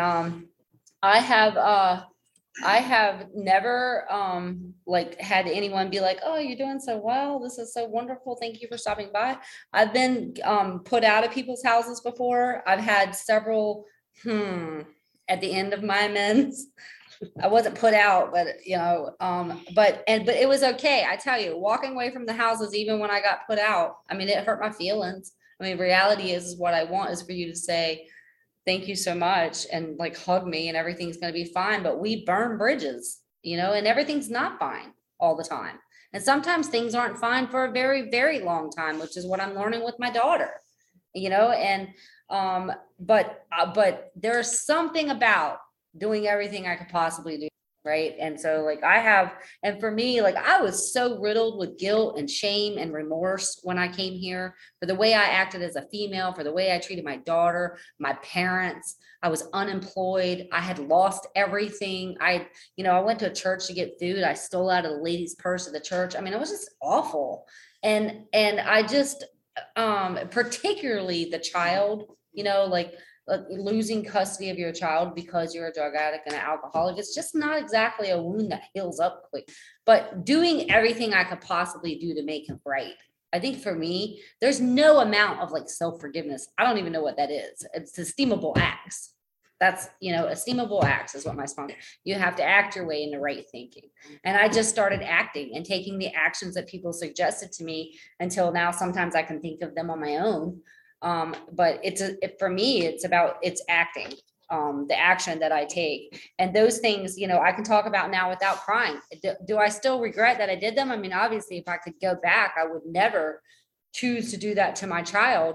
I have never like had anyone be like, oh, you're doing so well. This is so wonderful. Thank you for stopping by. I've been put out of people's houses before. I've had several at the end of my amends. I wasn't put out, but you know, but it was okay. I tell you, walking away from the houses, even when I got put out, I mean, it hurt my feelings. I mean, reality is what I want is for you to say, thank you so much, and like hug me and everything's going to be fine. But we burn bridges, you know, and everything's not fine all the time. And sometimes things aren't fine for a very, very long time, which is what I'm learning with my daughter, you know, and but there's something about doing everything I could possibly do. Right. And so like and for me, like I was so riddled with guilt and shame and remorse when I came here for the way I acted as a female, for the way I treated my daughter, my parents. I was unemployed. I had lost everything. I went to a church to get food. I stole out of the lady's purse at the church. I mean, it was just awful. And I just, particularly the child, you know, like losing custody of your child because you're a drug addict and an alcoholic, it's just not exactly a wound that heals up quick. But doing everything I could possibly do to make him right. I think for me, there's no amount of like self-forgiveness. I don't even know what that is. It's esteemable acts. That's, you know, esteemable acts is what my sponsor, you have to act your way into right thinking. And I just started acting and taking the actions that people suggested to me until now. Sometimes I can think of them on my own. But for me, it's acting, the action that I take, and those things, you know, I can talk about now without crying. Do I still regret that I did them? I mean, obviously if I could go back, I would never choose to do that to my child.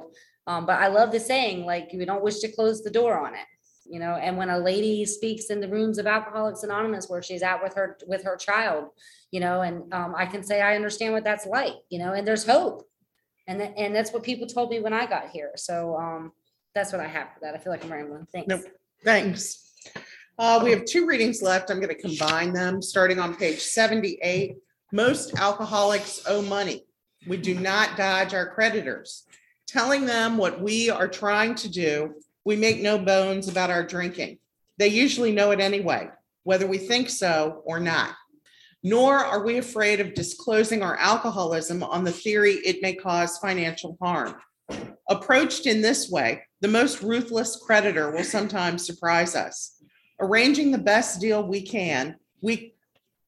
But I love the saying, like, we don't wish to close the door on it, you know, and when a lady speaks in the rooms of Alcoholics Anonymous where she's at with her child, you know, and I can say, I understand what that's like, you know, and there's hope. And that's what people told me when I got here. So that's what I have for that. I feel like I'm rambling. Thanks. Nope. Thanks. We have 2 readings left. I'm going to combine them, starting on page 78. Most alcoholics owe money. We do not dodge our creditors. Telling them what we are trying to do, we make no bones about our drinking. They usually know it anyway, whether we think so or not. Nor are we afraid of disclosing our alcoholism on the theory it may cause financial harm. Approached in this way, the most ruthless creditor will sometimes surprise us. Arranging the best deal we can, we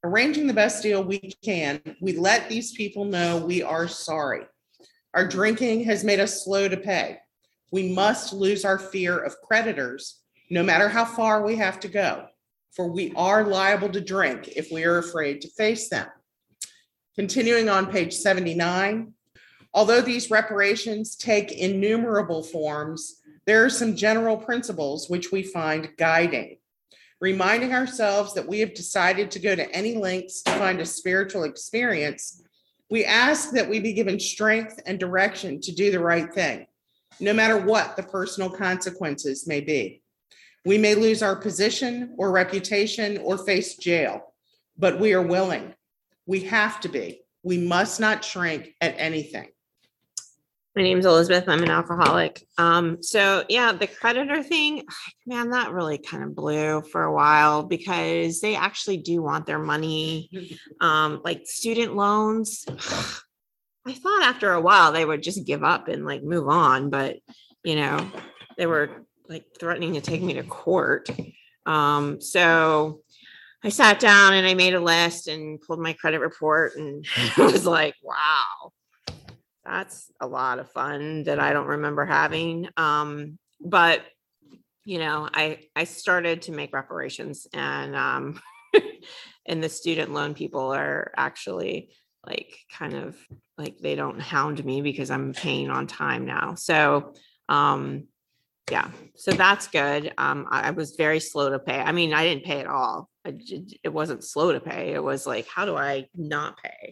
let these people know we are sorry. Our drinking has made us slow to pay. We must lose our fear of creditors, no matter how far we have to go, for we are liable to drink if we are afraid to face them. Continuing on page 79, although these reparations take innumerable forms, there are some general principles which we find guiding. Reminding ourselves that we have decided to go to any lengths to find a spiritual experience, we ask that we be given strength and direction to do the right thing, no matter what the personal consequences may be. We may lose our position or reputation or face jail, but we are willing. We have to be. We must not shrink at anything. My name's Elizabeth. I'm an alcoholic. So yeah, the creditor thing, man, that really kind of blew for a while because they actually do want their money. Like student loans. I thought after a while they would just give up and like move on, but you know, they were like threatening to take me to court. So I sat down and I made a list and pulled my credit report and was like, wow. That's a lot of fun that I don't remember having. But you know, I started to make reparations and and the student loan people are actually like kind of like they don't hound me because I'm paying on time now. So yeah, so that's good. I was very slow to pay. I mean, I didn't pay at all. It wasn't slow to pay. It was like, how do I not pay?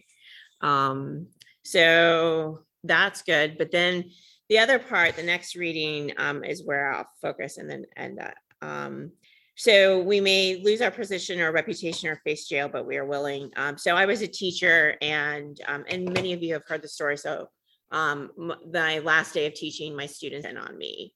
So that's good. But then the other part, the next reading is where I'll focus and then end up. So we may lose our position or reputation or face jail, but we are willing. So I was a teacher and many of you have heard the story. So my last day of teaching, my students went on me.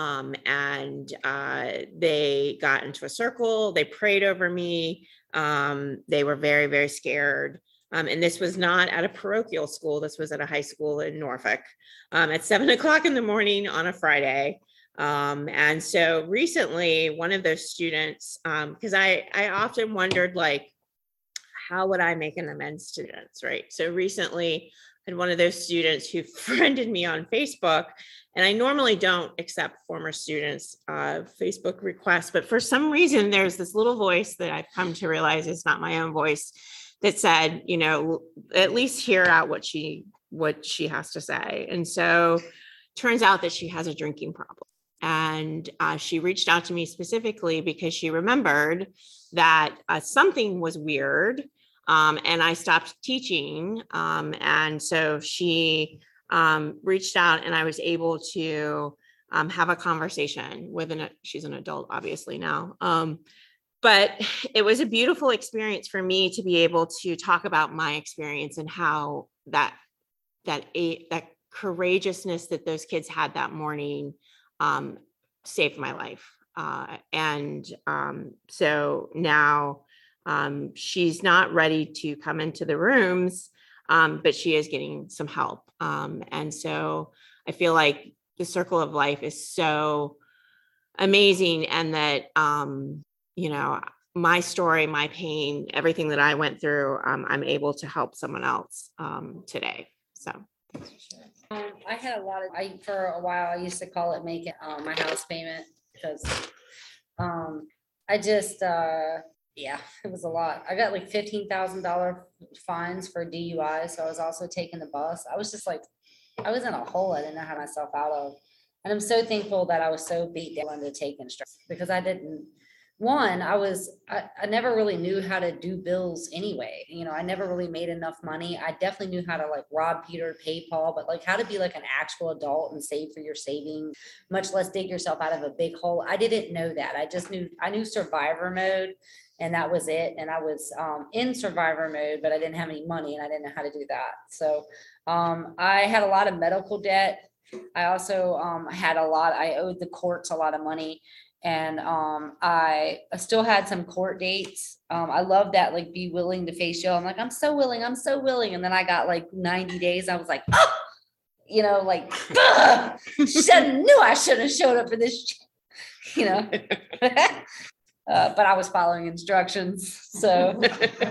They got into a circle, they prayed over me. They were very, very scared. And this was not at a parochial school. This was at a high school in Norfolk at 7 o'clock in the morning on a Friday. And so recently one of those students, because I often wondered, like, how would I make an amends to students, right? So recently I had one of those students who friended me on Facebook, and I normally don't accept former students' Facebook requests, but for some reason there's this little voice that I've come to realize is not my own voice that said, you know, at least hear out what she has to say. And so turns out that she has a drinking problem. And she reached out to me specifically because she remembered that something was weird. And I stopped teaching. And so she reached out and I was able to have a conversation with she's an adult, obviously now. But it was a beautiful experience for me to be able to talk about my experience and how that courageousness that those kids had that morning saved my life. So now she's not ready to come into the rooms, but she is getting some help. And so I feel like the circle of life is so amazing, and that you know, my story, my pain, everything that I went through, I'm able to help someone else today. So I had a lot of, for a while, I used to call it making my house payment because I just, yeah, it was a lot. I got like $15,000 fines for DUI. So I was also taking the bus. I was just like, I was in a hole I didn't know how myself out of. And I'm so thankful that I was so beat down to take instruction, because I didn't, I never really knew how to do bills anyway. You know, I never really made enough money. I definitely knew how to like rob Peter to pay Paul, but like how to be like an actual adult and save for your savings, much less dig yourself out of a big hole. I didn't know that. I knew survivor mode, and that was it. And I was in survivor mode, but I didn't have any money and I didn't know how to do that. So I had a lot of medical debt. I also I owed the courts a lot of money. And I still had some court dates. I love that, like, be willing to face jail. I'm like, I'm so willing. And then I got like 90 days. I was like, oh, you know, like, knew I shouldn't have showed up for this, you know. But I was following instructions. So,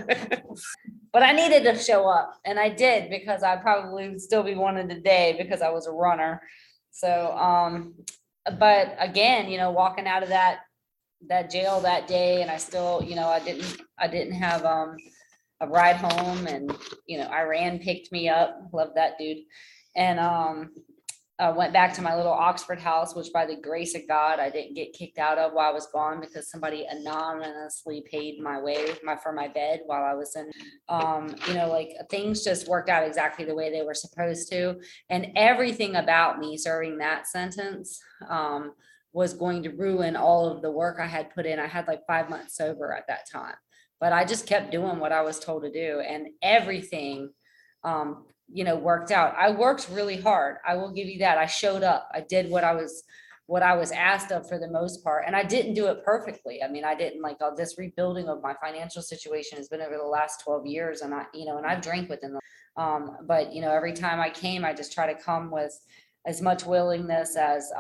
but I needed to show up, and I did, because I probably would still be wanted today because I was a runner. So, but again, you know, walking out of that jail that day, and I still, you know, I didn't have a ride home, and, you know, Iran picked me up. Love that dude. And I went back to my little Oxford house, which by the grace of God, I didn't get kicked out of while I was gone, because somebody anonymously paid for my bed while I was in, you know, like, things just worked out exactly the way they were supposed to. And everything about me serving that sentence was going to ruin all of the work I had put in. I had like 5 months sober at that time, but I just kept doing what I was told to do, and everything, you know, worked out. I worked really hard. I will give you that. I showed up. I did what I was asked of for the most part. And I didn't do it perfectly. I mean, I didn't, like, all this rebuilding of my financial situation has been over the last 12 years. And I've drank within them. But, you know, every time I came, I just try to come with as much willingness as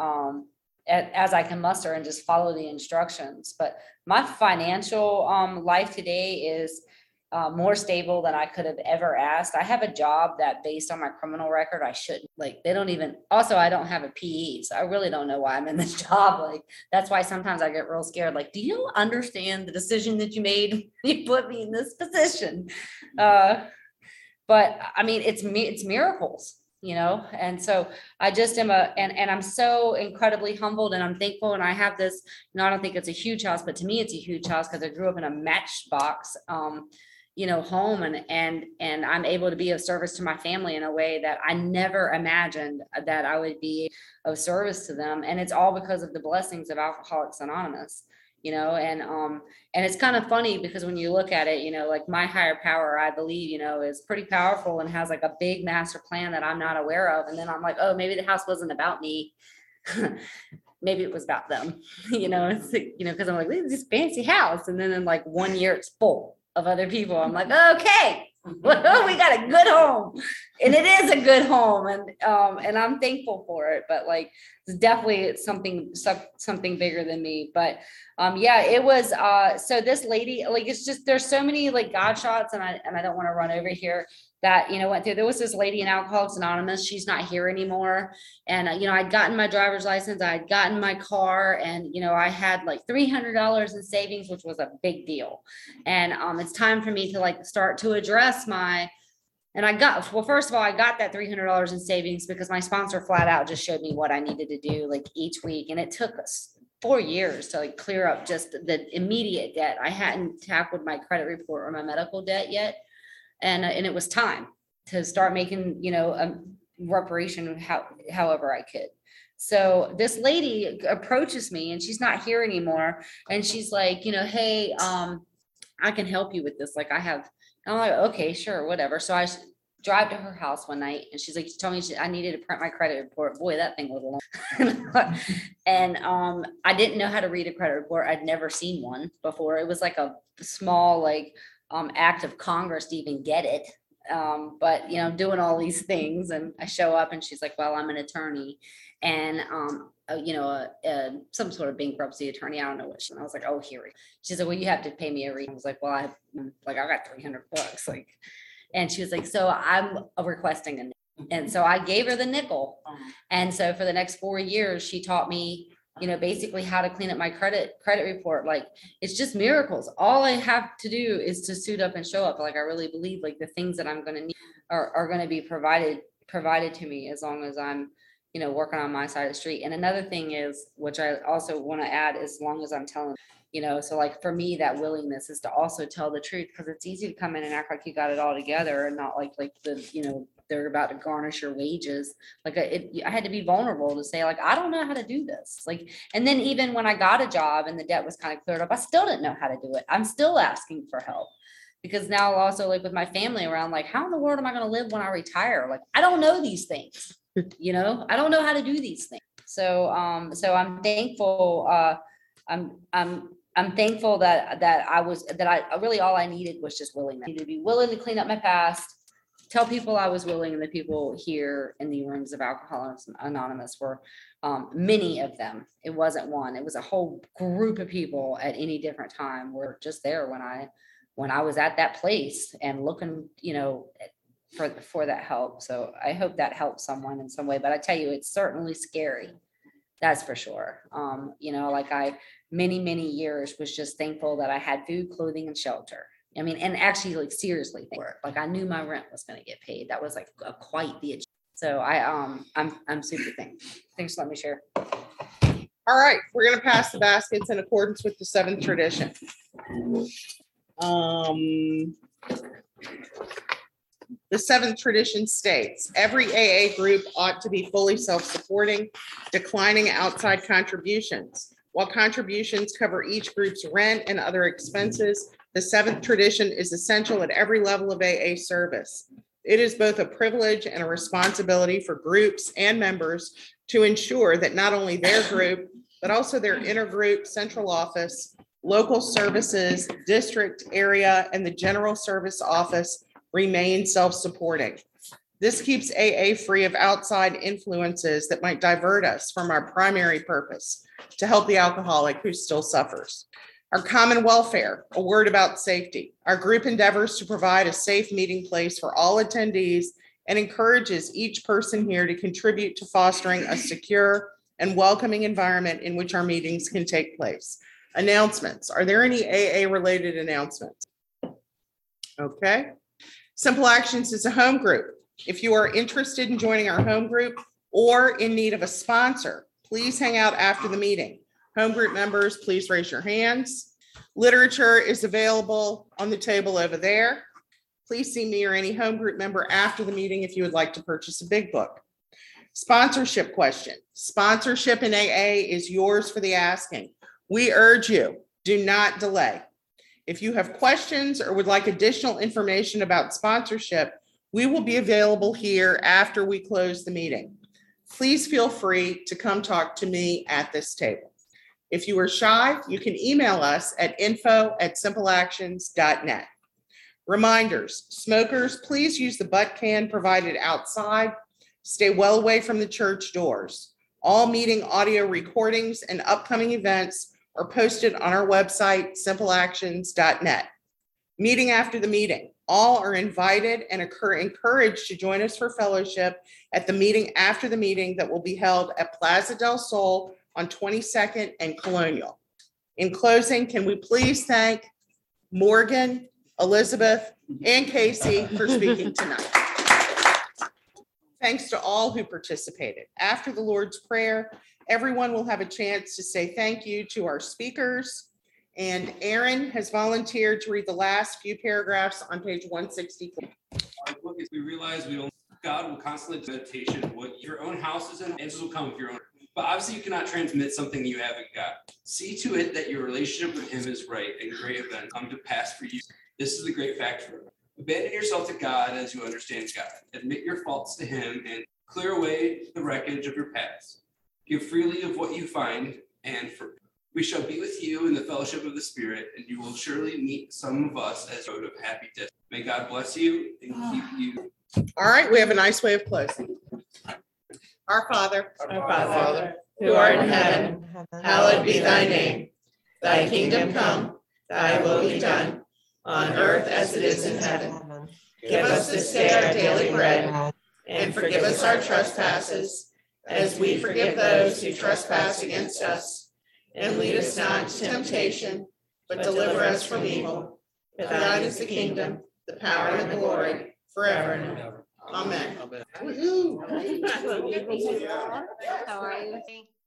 I can muster, and just follow the instructions. But my financial life today is more stable than I could have ever asked. I have a job that, based on my criminal record, I shouldn't, like, they don't even, also, I don't have a PE. So I really don't know why I'm in this job. Like, that's why sometimes I get real scared. Like, do you understand the decision that you made? You put me in this position. But I mean, it's miracles, you know? And so I just am and I'm so incredibly humbled, and I'm thankful. And I have this, you know, I don't think it's a huge house, but to me it's a huge house, because I grew up in a matchbox, you know, home, and I'm able to be of service to my family in a way that I never imagined that I would be of service to them. And it's all because of the blessings of Alcoholics Anonymous, you know. And it's kind of funny, because when you look at it, you know, like, my higher power, I believe, you know, is pretty powerful and has like a big master plan that I'm not aware of. And then I'm like, oh, maybe the house wasn't about me. Maybe it was about them, you know. It's like, you know, because I'm like, this is this fancy house, and then in like 1 year it's full of other people. I'm like, okay, we got a good home, and it is a good home, and I'm thankful for it. But like, it's definitely something bigger than me. But yeah, it was. So this lady, like, it's just, there's so many like God shots, and I don't want to run over here, that, you know, went through. There was this lady in Alcoholics Anonymous. She's not here anymore. And, you know, I'd gotten my driver's license, I'd gotten my car, and, you know, I had like $300 in savings, which was a big deal. And it's time for me to like start to address first of all, I got that $300 in savings because my sponsor flat out just showed me what I needed to do like each week. And it took us 4 years to like clear up just the immediate debt. I hadn't tackled my credit report or my medical debt yet. And it was time to start making, you know, a reparation however I could. So this lady approaches me, and she's not here anymore. And she's like, you know, hey, I can help you with this. Like, I'm like, okay, sure, whatever. So I drive to her house one night, and she's like, she told me I needed to print my credit report. Boy, that thing was long. And I didn't know how to read a credit report. I'd never seen one before. It was like a small, like, act of Congress to even get it. But, you know, I'm doing all these things, and I show up, and she's like, well, I'm an attorney, and, you know, some sort of bankruptcy attorney. I don't know what I was like, oh, here. She's like, well, you have to pay me a refund. I was like, well, I got $300. Like, and she was like, so I'm requesting a nickel. And so I gave her the nickel. And so for the next 4 years, she taught me, you know, basically how to clean up my credit report. Like, it's just miracles. All I have to do is to suit up and show up. Like, I really believe like the things that I'm going to need are going to be provided to me, as long as I'm, working on my side of the street. And another thing is, which I also want to add, as long as I'm telling, so like for me, that willingness is to also tell the truth, because it's easy to come in and act like you got it all together and not like they're about to garnish your wages. Like I had to be vulnerable to say, like, I don't know how to do this. Like, and then even when I got a job and the debt was kind of cleared up, I still didn't know how to do it. I'm still asking for help. Because now also like with my family around, like, how in the world am I going to live when I retire? Like, I don't know these things, I don't know how to do these things. So I'm thankful. I'm thankful that I really, all I needed was just willingness. I needed to be willing to clean up my past, tell people I was willing, and the people here in the rooms of Alcoholics Anonymous were many of them. It wasn't one, it was a whole group of people at any different time were just there when I was at that place and looking, for that help. So I hope that helps someone in some way, but I tell you, it's certainly scary. That's for sure. Many years was just thankful that I had food, clothing, and shelter. I mean, and actually like seriously for it. Like I knew my rent was going to get paid. That was like quite the achievement. So I'm super thankful. Thanks for letting me share. All right, we're going to pass the baskets in accordance with the 7th tradition. The 7th tradition states, every AA group ought to be fully self-supporting, declining outside contributions. While contributions cover each group's rent and other expenses, the 7th tradition is essential at every level of AA service. It is both a privilege and a responsibility for groups and members to ensure that not only their group, but also their intergroup, central office, local services, district, area, and the general service office remain self-supporting. This keeps AA free of outside influences that might divert us from our primary purpose, to help the alcoholic who still suffers. Our common welfare, a word about safety. Our group endeavors to provide a safe meeting place for all attendees and encourages each person here to contribute to fostering a secure and welcoming environment in which our meetings can take place. Announcements. Are there any AA-related announcements? Okay. Simple Actions is a home group. If you are interested in joining our home group or in need of a sponsor, please hang out after the meeting. Home group members, please raise your hands. Literature is available on the table over there. Please see me or any home group member after the meeting if you would like to purchase a big book. Sponsorship question. Sponsorship in AA is yours for the asking. We urge you, do not delay. If you have questions or would like additional information about sponsorship, we will be available here after we close the meeting. Please feel free to come talk to me at this table. If you are shy, you can email us at info@simpleactions.net. Reminders, smokers, please use the butt can provided outside. Stay well away from the church doors. All meeting audio recordings and upcoming events are posted on our website, simpleactions.net. Meeting after the meeting. All are invited and encouraged to join us for fellowship at the meeting after the meeting that will be held at Plaza del Sol on 22nd and Colonial. In closing, can we please thank Morgan, Elizabeth, and Casey for speaking tonight. Thanks to all who participated. After the Lord's Prayer, everyone will have a chance to say thank you to our speakers. And Aaron has volunteered to read the last few paragraphs on page 164. Our book is we realize God will constantly meditation. What your own house is in, answers will come with your own. But obviously you cannot transmit something you haven't got. See to it that your relationship with him is right and great events come to pass for you. This is the great factor. Abandon yourself to God as you understand God. Admit your faults to him and clear away the wreckage of your past. Give freely of what you find, and we shall be with you in the fellowship of the Spirit, and you will surely meet some of us as a road of happy death. May God bless you and keep you. All right, we have a nice way of closing. Our Father, who art in heaven, hallowed be thy name. Thy kingdom come, thy will be done, on earth as it is in heaven. Give us this day our daily bread, and forgive us our trespasses, as we forgive those who trespass against us. And lead us not into temptation, but deliver us from evil. For thine is the kingdom, the power, and the glory, forever and ever. Amen. Woohoo. How are you?